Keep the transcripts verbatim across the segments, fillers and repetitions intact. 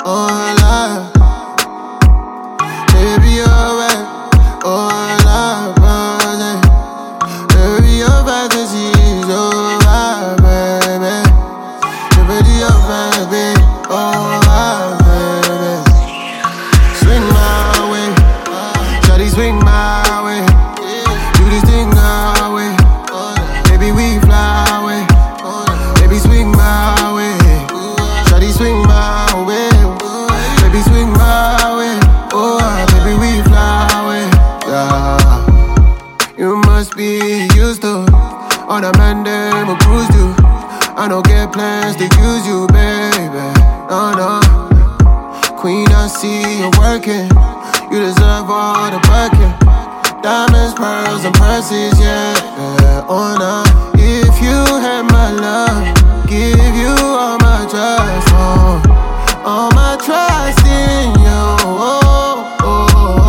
oh alive. Baby, you're right, oh alive, baby. Baby, your fantasies, oh alive, baby. Baby, your baby, oh alive, baby. Swing my way, shawty swing my way. Do this thing our way, baby we fly away. Baby swing my way, shawty swing my way. Baby swing my way, oh baby we fly away. Yeah, you must be used to all the man them will cruise you. I don't get plans to use you, baby. No, no. Queen, I see you working. You deserve all the working. Diamonds, pearls, and purses, yeah, yeah. Oh, no. If you had my love, give you all my trust, oh. All my trust in you, oh, oh,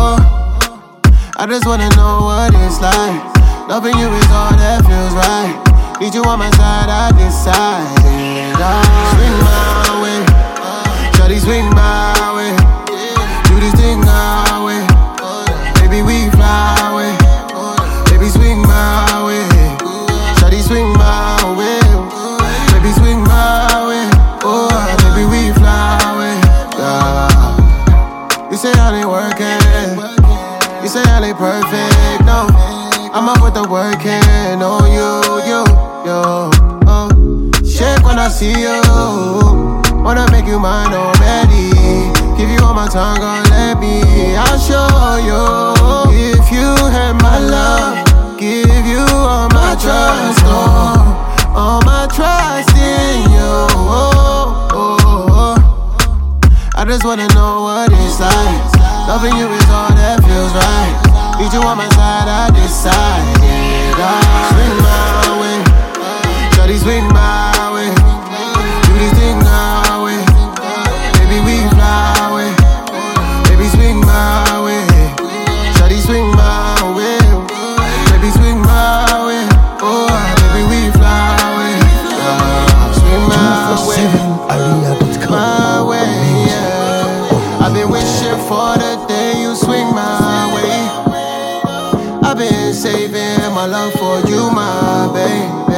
oh. I just wanna know what it's like. Loving you is all that feels right. Need you on my side, I decided I'll swing my way, shawty swing my way. Do this thing our way, baby we fly away. Baby swing my way, shawty swing my way. Baby swing my way, oh baby we fly away. Yeah. You say I ain't working, you say I ain't perfect, no. I'm up with the work and on you, you, yo. Oh. Shake when I see you, wanna make you mine already. Give you all my time, gon' let me, I'll show you. If you had my love, give you all my trust, oh. All my trust in you, oh, oh, oh. I just wanna know what it's like. Loving you is all that feels right. Need you on my side, I decided I'll swing my way, shawty swing my way. Do this thing our way, baby we fly away. Baby swing my way, shawty swing my way. Baby swing my way, oh baby we fly away. Uh, swing my way, my way, yeah. I've been wishing for the day you swing my way. I've been saving my love for you, my baby.